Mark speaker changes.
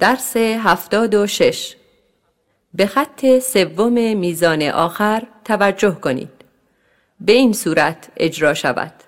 Speaker 1: درس 76. به خط سوم میزان آخر توجه کنید. به این صورت اجرا شود: